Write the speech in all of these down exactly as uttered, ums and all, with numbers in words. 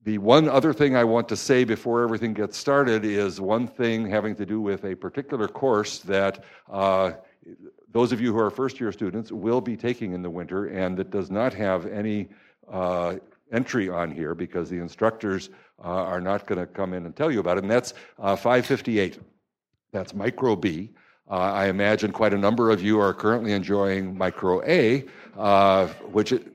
The one other thing I want to say before everything gets started is one thing having to do with a particular course that uh, those of you who are first-year students will be taking in the winter, and that does not have any uh, entry on here because the instructors uh, are not going to come in and tell you about it, and that's uh, five fifty-eight. That's Micro B. Uh, I imagine quite a number of you are currently enjoying Micro A, uh, which it,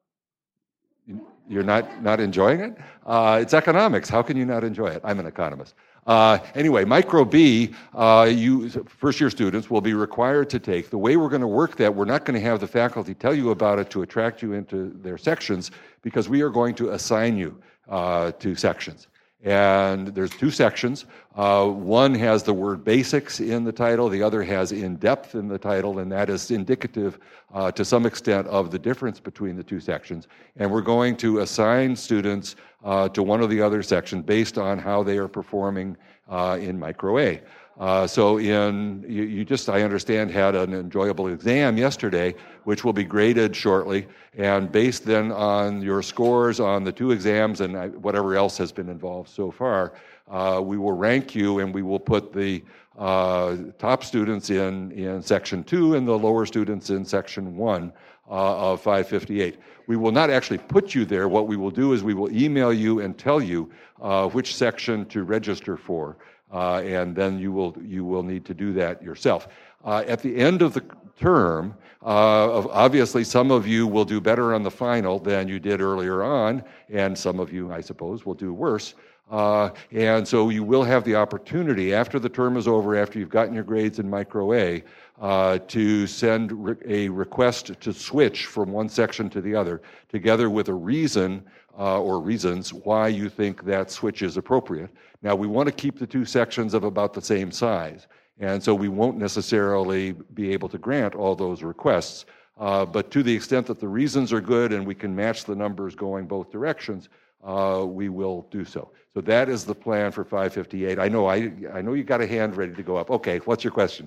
you're not, not enjoying it? Uh, it's economics. How can you not enjoy it? I'm an economist. Uh, anyway, Micro B, uh, you first-year students will be required to take. The way we're going to work that, we're not going to have the faculty tell you about it to attract you into their sections, because we are going to assign you uh, to sections. And there's two sections. Uh, one has the word basics in the title, the other has in-depth in the title, and that is indicative uh, to some extent of the difference between the two sections. And we're going to assign students uh, to one or the other section based on how they are performing uh, in Micro A. Uh, so in, you, you just, I understand, had an enjoyable exam yesterday, which will be graded shortly, and based then on your scores on the two exams and whatever else has been involved so far, uh, we will rank you, and we will put the uh, top students in, in section two and the lower students in section one uh, of five fifty-eight. We will not actually put you there. What we will do is we will email you and tell you uh, which section to register for. Uh, and then you will you will need to do that yourself. Uh, at the end of the term, uh, obviously some of you will do better on the final than you did earlier on, and some of you, I suppose, will do worse. Uh, and so you will have the opportunity, after the term is over, after you've gotten your grades in Micro A, uh, to send re- a request to switch from one section to the other, together with a reason uh, or reasons why you think that switch is appropriate. Now, we want to keep the two sections of about the same size, and so we won't necessarily be able to grant all those requests, uh, but to the extent that the reasons are good and we can match the numbers going both directions, uh, we will do so. So that is the plan for five fifty-eight. I know, I, I know you got a hand ready to go up. Okay, what's your question?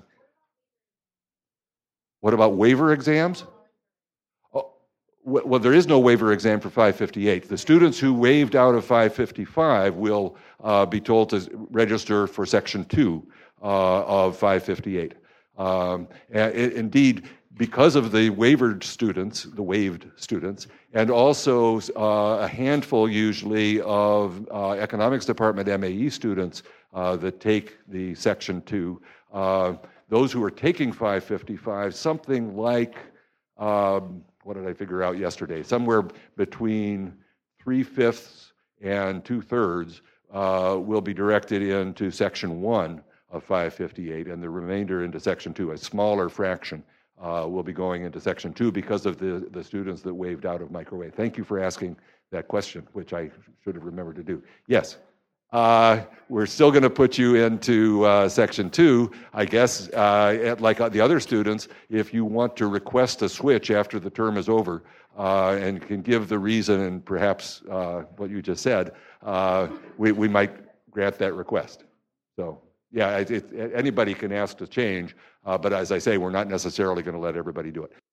What about waiver exams? Oh, well, there is no waiver exam for five fifty-eight. The students who waived out of five fifty-five will uh, be told to register for section two uh, of five fifty-eight. Um, and it, indeed, because of the waivered students, the waived students, and also uh, a handful usually of uh, economics department M A E students uh, that take the section two, uh, those who are taking five fifty-five, something like, um, what did I figure out yesterday? Somewhere between three-fifths and two-thirds uh, will be directed into section one of five fifty-eight, and the remainder into section two, a smaller fraction. Uh, will be going into section two because of the, the students that waived out of Micro A. Thank you for asking that question, which I should have remembered to do. Yes, uh, we're still going to put you into uh, section two, I guess, uh, at, like the other students, if you want to request a switch after the term is over uh, and can give the reason and perhaps uh, what you just said, uh, we, we might grant that request. So. Yeah, it, it, anybody can ask to change, uh, but as I say, we're not necessarily going to let everybody do it.